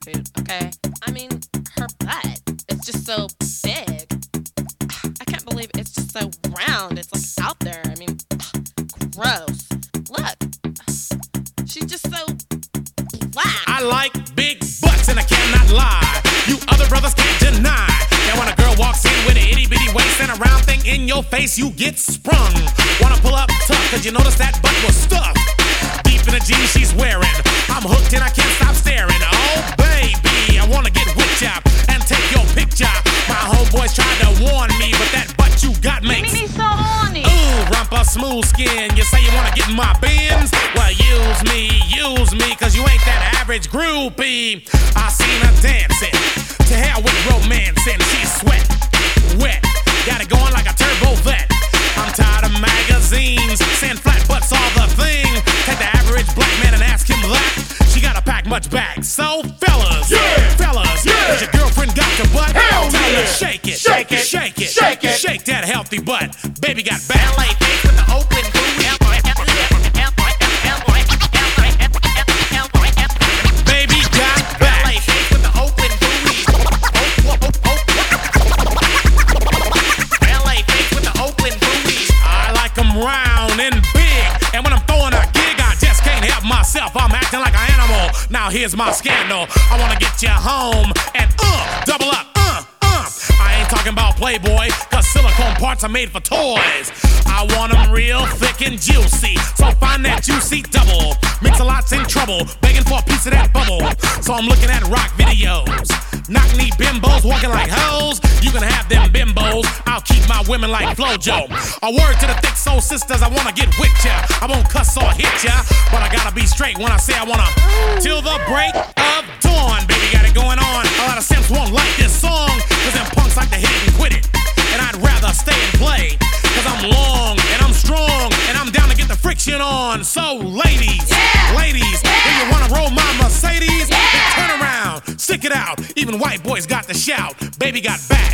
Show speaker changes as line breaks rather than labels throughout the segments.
food, okay? I mean, her butt is just so big. I can't believe it's just so round. It's like out there. I mean, gross. Look, she's just so black.
I like big butts and I cannot lie. You other brothers can't deny that when a girl walks in with an itty bitty waist and a round thing in your face, you get sprung. Wanna pull up tough, cause you notice that butt was stuffed deep in the jeans she's wearing. I'm hooked and I can't stop staring. Oh baby, I wanna get with ya and take your picture. My homeboys tried to warn me, but that butt you got makes
me so horny.
ooh, rumpa smooth skin. You say you wanna get in my bins? Well, use me, cause you ain't that average groupie. I seen her dancing to hell with romancing. She's sweat, wet, got it going like a turbo vet. I'm tired of magazines saying flat butts all the thing. Take the average black man and ask him that. She gotta pack much back. So fellas, does your girlfriend got your butt?
Hell
Tell
yeah.
her shake it,
Shake it.
shake it,
Shake it.
shake that healthy butt. Baby got back.
LA bitch with the open booty.
Baby got back.
LA bitch with the open booty. LA bitch with the open booty.
I like 'em round and big. And when I'm throwing a gig, I just can't help myself. I'm acting like an animal. Now here's my scandal. I wanna get you home and double up, I ain't talking about Playboy, cause silicone parts are made for toys. I want 'em real thick and juicy, so find that juicy double. Mix-a-lot's in trouble, begging for a piece of that bubble. So I'm looking at rock videos. Knock-knee bimbos walking like hoes. You can have them bimbos, I'll keep my women like Flojo. A word to the thick soul sisters, I wanna get with ya. I won't cuss or hit ya, but I gotta be straight when I say I wanna. Till the break of dawn, baby got it going on. A lot of simps won't like this song, cause them punks like to hit it and quit it. And I'd rather stay and play, cause I'm long and I'm strong and I'm down to get the friction on. So ladies, if you wanna roll my Mercedes, then turn around, stick it out. Even white boys got the shout. Baby got back.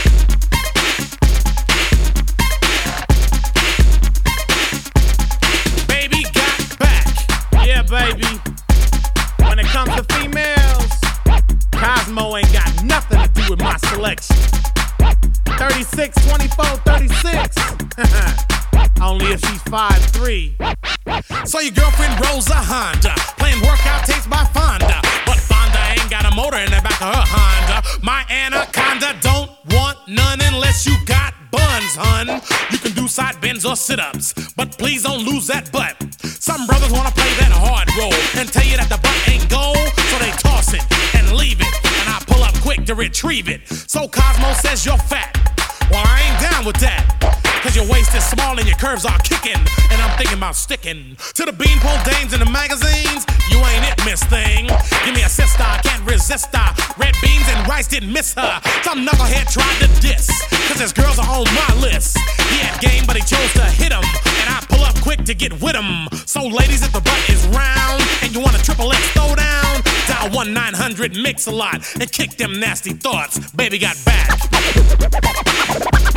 Baby got back.
Yeah, baby. When it comes to females, Cosmo ain't got nothing to do with my selection. 36, 24, 36. Only if she's 5'3".
So your girlfriend rolls a Honda, playing workout tapes by Fonda. But Fonda ain't got a motor in the back of her Honda. My Anaconda don't want none unless you got buns, hun. You can do side bends or sit-ups, but please don't lose that butt. Some brothers wanna play that hard role and tell you that the butt ain't gold, so they toss it and leave it, and I pull up quick to retrieve it. So Cosmo says you're fat. Well, I ain't down with that, cause your waist is small and your curves are kicking, and I'm thinking about sticking to the beanpole dames in the magazines. You ain't it, miss thing. Give me a sister, I can't resist her. Red beans and rice didn't miss her. Some knucklehead tried to diss, cause his girls are on my list. He had game, but he chose to hit him, and I pull up quick to get with him. So ladies, if the butt is round and you want a triple X throwdown, dial 1-900-MIX-A-LOT and kick them nasty thoughts. Baby got back.